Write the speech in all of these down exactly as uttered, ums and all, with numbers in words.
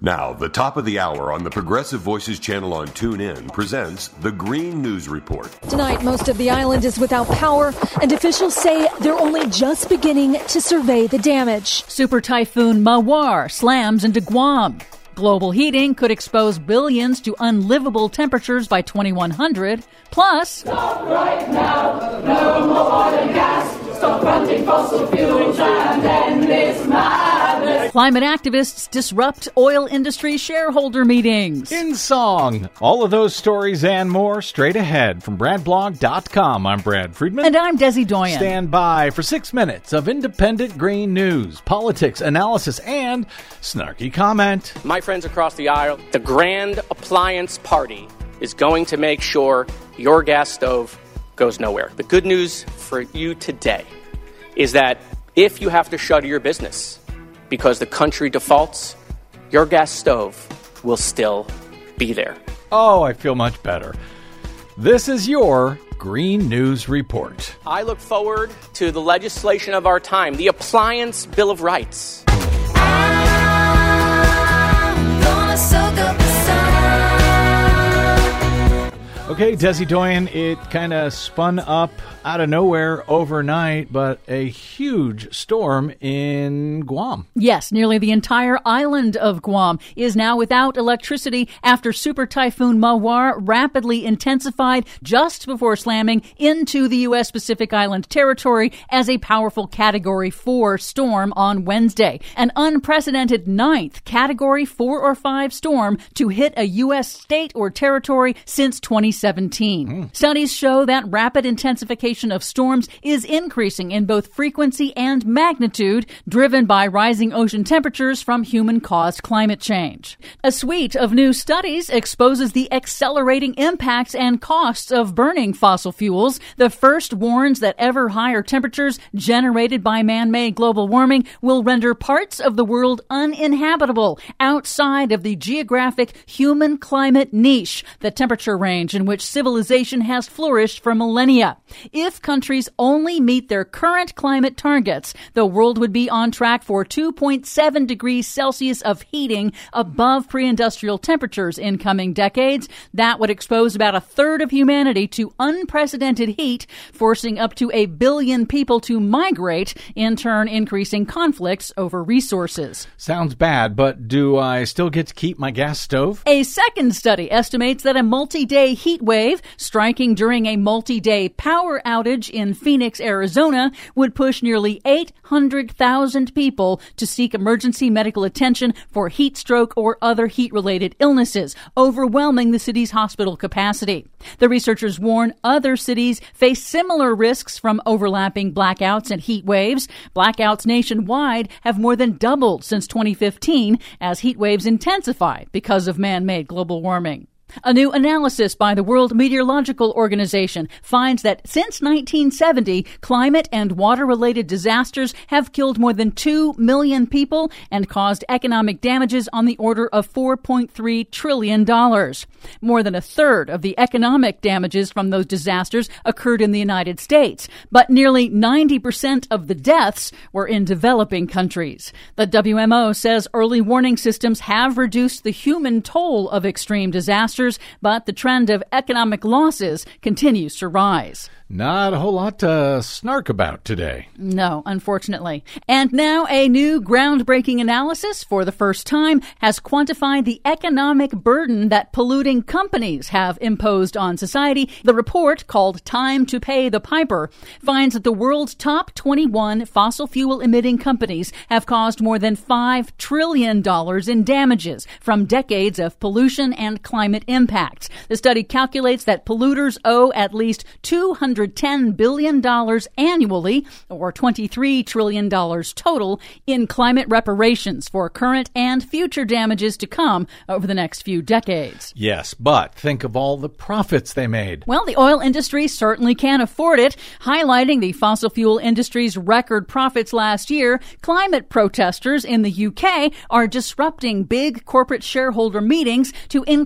Now, the top of the hour on the Progressive Voices channel on TuneIn presents the Green News Report. Tonight, most of the island is without power, and officials say they're only just beginning to survey the damage. Super Typhoon Mawar slams into Guam. Global heating could expose billions to unlivable temperatures by twenty-one hundred. Plus, stop right now, no more oil and gas, stop funding fossil fuels and end this madness. Climate activists disrupt oil industry shareholder meetings. In song. All of those stories and more straight ahead from brad blog dot com. I'm Brad Friedman. And I'm Desi Doyen. Stand by for six minutes of independent green news, politics, analysis, and snarky comment. My friends across the aisle, the Grand Appliance Party is going to make sure your gas stove goes nowhere. The good news for you today is that if you have to shutter your business because the country defaults, your gas stove will still be there. Oh, I feel much better. This is your Green News Report. I look forward to the legislation of our time, the Appliance Bill of Rights. Okay, Desi Doyen, it kind of spun up out of nowhere overnight, but a huge storm in Guam. Yes, nearly the entire island of Guam is now without electricity after Super Typhoon Mawar rapidly intensified just before slamming into the U S Pacific Island territory as a powerful Category four storm on Wednesday. An unprecedented ninth Category four or five storm to hit a U S state or territory since twenty seventeen. Mm. Studies show that rapid intensification of storms is increasing in both frequency and magnitude, driven by rising ocean temperatures from human-caused climate change. A suite of new studies exposes the accelerating impacts and costs of burning fossil fuels. The first warns that ever higher temperatures generated by man-made global warming will render parts of the world uninhabitable outside of the geographic human climate niche, the temperature range in which civilization has flourished for millennia. If countries only meet their current climate targets, the world would be on track for two point seven degrees Celsius of heating above pre-industrial temperatures in coming decades. That would expose about a third of humanity to unprecedented heat, forcing up to a billion people to migrate, in turn increasing conflicts over resources. Sounds bad, but do I still get to keep my gas stove? A second study estimates that a multi-day heat wave striking during a multi-day power outage in Phoenix, Arizona, would push nearly eight hundred thousand people to seek emergency medical attention for heat stroke or other heat-related illnesses, overwhelming the city's hospital capacity. The researchers warn other cities face similar risks from overlapping blackouts and heat waves. Blackouts nationwide have more than doubled since twenty fifteen as heat waves intensify because of man-made global warming. A new analysis by the World Meteorological Organization finds that since nineteen seventy, climate and water-related disasters have killed more than two million people and caused economic damages on the order of four point three trillion dollars. More than a third of the economic damages from those disasters occurred in the United States, but nearly ninety percent of the deaths were in developing countries. The W M O says early warning systems have reduced the human toll of extreme disasters, but the trend of economic losses continues to rise. Not a whole lot to snark about today. No, unfortunately. And now a new groundbreaking analysis for the first time has quantified the economic burden that polluting companies have imposed on society. The report, called Time to Pay the Piper, finds that the world's top twenty-one fossil fuel emitting companies have caused more than five trillion dollars in damages from decades of pollution and climate impacts. The study calculates that polluters owe at least two hundred ten billion dollars annually, or twenty-three trillion dollars total, in climate reparations for current and future damages to come over the next few decades. Yes, but think of all the profits they made. Well, the oil industry certainly can't afford it. Highlighting the fossil fuel industry's record profits last year, climate protesters in the U K are disrupting big corporate shareholder meetings to increase pressure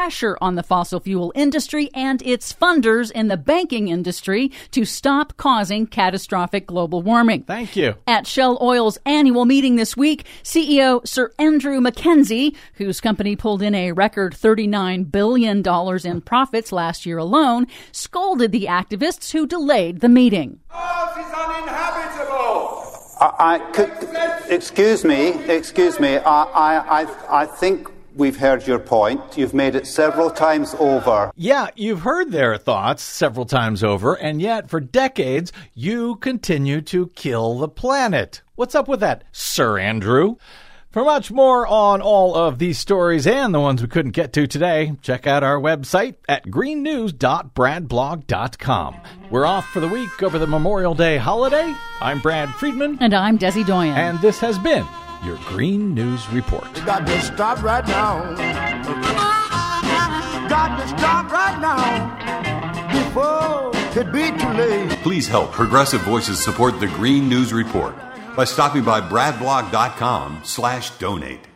pressure on the fossil fuel industry and its funders in the banking industry to stop causing catastrophic global warming. Thank you. At Shell Oil's annual meeting this week, C E O Sir Andrew Mackenzie, whose company pulled in a record thirty-nine billion dollars in profits last year alone, scolded the activists who delayed the meeting. Earth is uninhabitable. I, I could, excuse me, excuse me. I, I, I, I think we've heard your point. You've made it several times over. Yeah, you've heard their thoughts several times over, and yet for decades you continue to kill the planet. What's up with that, Sir Andrew? For much more on all of these stories and the ones we couldn't get to today, check out our website at green news dot brad blog dot com. We're off for the week over the Memorial Day holiday. I'm Brad Friedman. And I'm Desi Doyen. And this has been your Green News Report. You got to stop right now. Got to stop right now before it be too late. Please help Progressive Voices support the Green News Report by stopping by bradblog dot com slash donate.